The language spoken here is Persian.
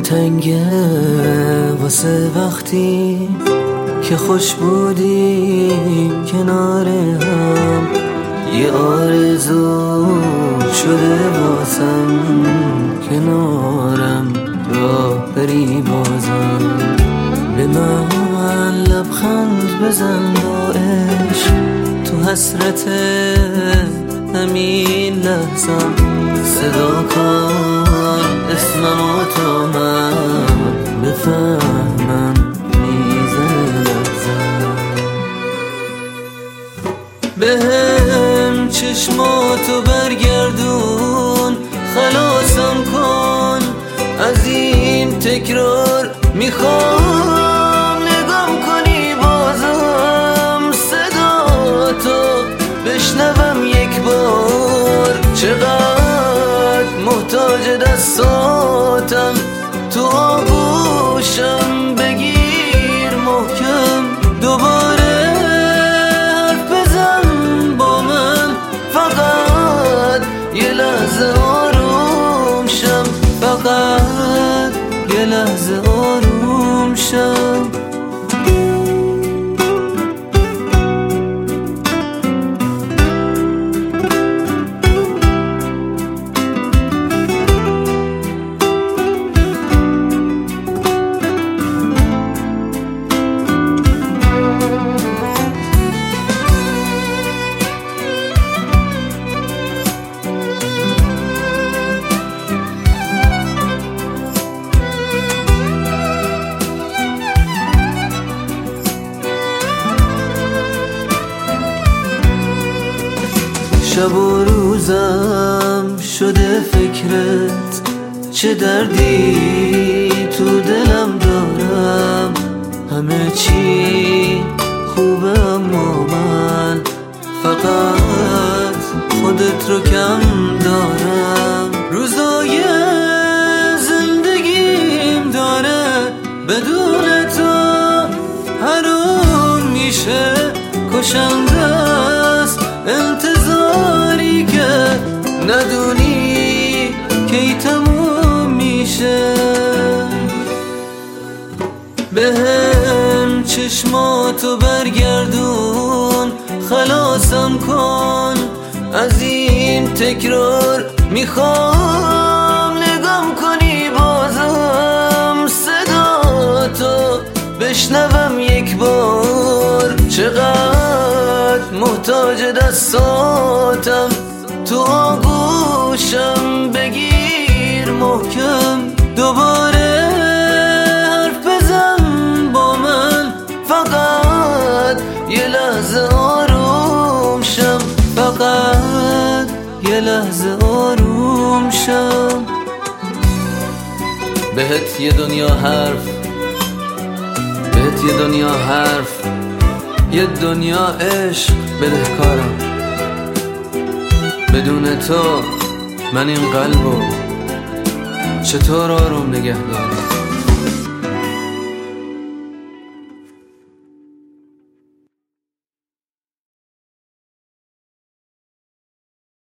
تنگه واسه وقتی که خوش بودیم کنار هم. یه آرزو شده واسم کنارم راه بری بازم. به من لبخند بزن با عشق تو حسرت همین لحظم. صدا کن اسممو تا من بفهمم میزنه لحظم. بهم چشماتو برگردون خلاصم کن از این تکرار. میخوام نگام کنی بازم صدا تو بشنوم یک بار. چقدر محتاج دستاتم تو آغوشم بگیر محکم. دوباره حرف بزن با من فقط یه لحظه آروم شم. فقط یه لحظه آروم شم. شب و روزم شده فکرت، چه دردی تو دلم دارم. همه چی خوبه اما من فقط خودت رو کم دارم. روزای زندگیم داره بدون تو حروم میشه کشنده است. انتظاری که ندونی کی تموم میشه. بهم چشماتو برگردون خلاصم کن از این تکرار. میخوام نگام کنی بازم صدا تو بشنوم یک بار. چقدر محتاج دستاتم تو آغوشم بگیر محکم. دوباره حرف بزن با من فقط یه لحظه آروم شم. فقط یه لحظه آروم شم. بهت یه دنیا حرف، بهت یه دنیا حرف، یه دنیا عشق بدهکارم. بدون تو من این قلبو چطور آروم نگه دارم؟